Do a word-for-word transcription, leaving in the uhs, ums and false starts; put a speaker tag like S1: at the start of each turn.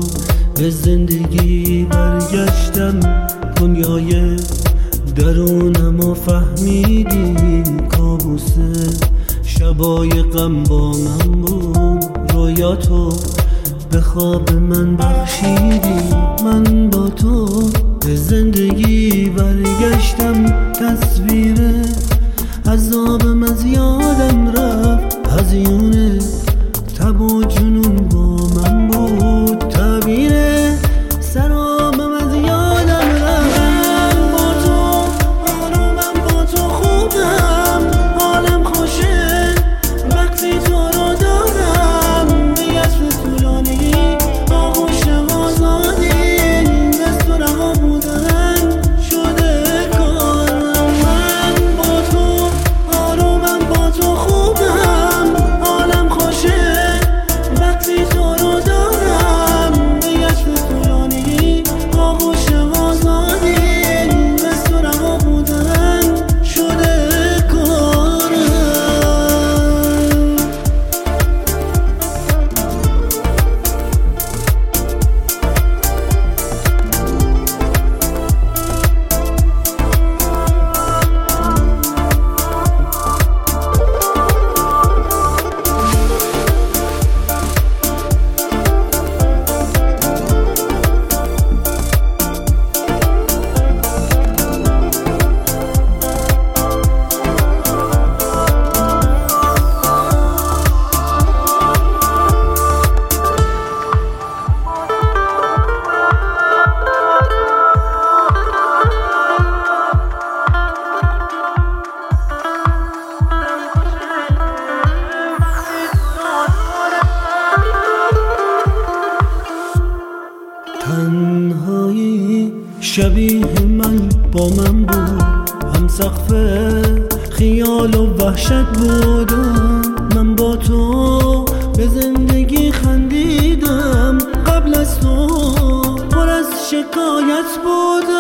S1: به زندگی برگشتم، دنیای درونمو فهمیدی، کابوسه شبای غم با من بود، رویاتو به خواب من بخشیدی. من با تو به زندگی برگشتم، تصویر عذابم از یادم رفت، هزیون تب و جنون با من بود، تعبیر سرابم از یادم رفت. من با تو آرومم، با تو خوبم، حالم خوشه وقتی تو رو دارم، به یسر طولانی آغوش آزادی، دست و رها بودن شده کارم. من با تو آرومم، با تو خوبم، حالم خوشه وقتی تو رو دارم، به یسر طولانی آغوش آزادی، دست و رها بودن شده کارم. تنهایی شبیه من با من بود، هم سقف خیال و وحشت بودم. من با تو به زندگی خندیدم، قبل از تو پر از شکایت بود.